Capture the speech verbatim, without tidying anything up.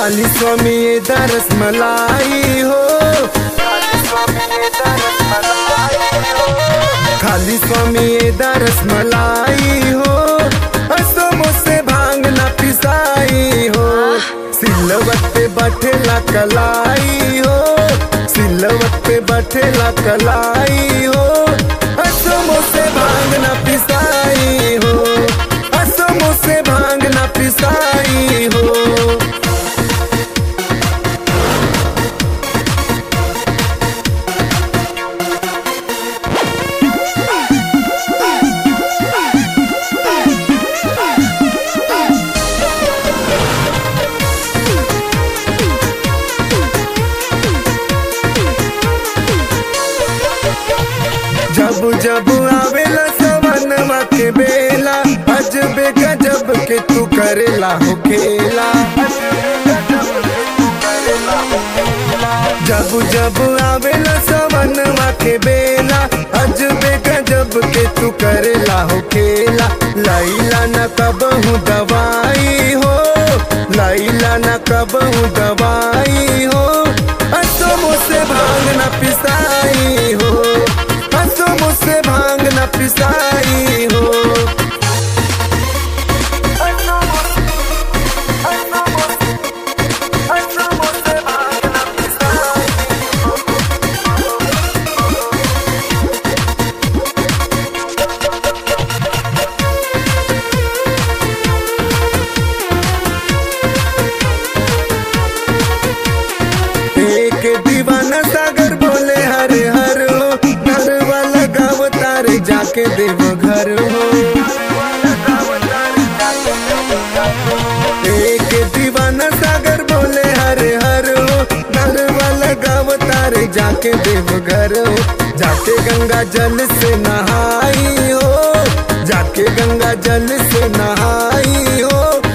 खाली स्वामी ये दरस मलाई हो, खाली स्वामी ये दरस मलाई हो, खाली स्वामी ये दरस मलाई हो। असमों से भांग न पिसाई हो, सिलवट पे बैठेला कलाई हो, सिलवट पे बैठेला कलाई हो। असमों से भांग न पिसाई हो, असमों से भांग न पिसाई हो। जब जब आवेला सवनवा के बेला, अजबे गजब के तू करेला हो खेला। जब जब आवेला सवनवा के बेला, अजबे गजब के तू करेला हो खेला। लैला न कबहू दवाई हो, लैला न कबहू दवाई हो। असमों से भांग न पिसाई हो, असमों से भांग न पिसाई हो। एक दीवाना सागर बोले हरे हर हो, नरवा लगाव तारे जाके देव घर हो। एक दीवाना सागर बोले हरे हर हो, नरवा लगाव तारे जाके देव घर हो। जाके गंगा जल से नहाई हो, जाके गंगा जल से नहाई हो।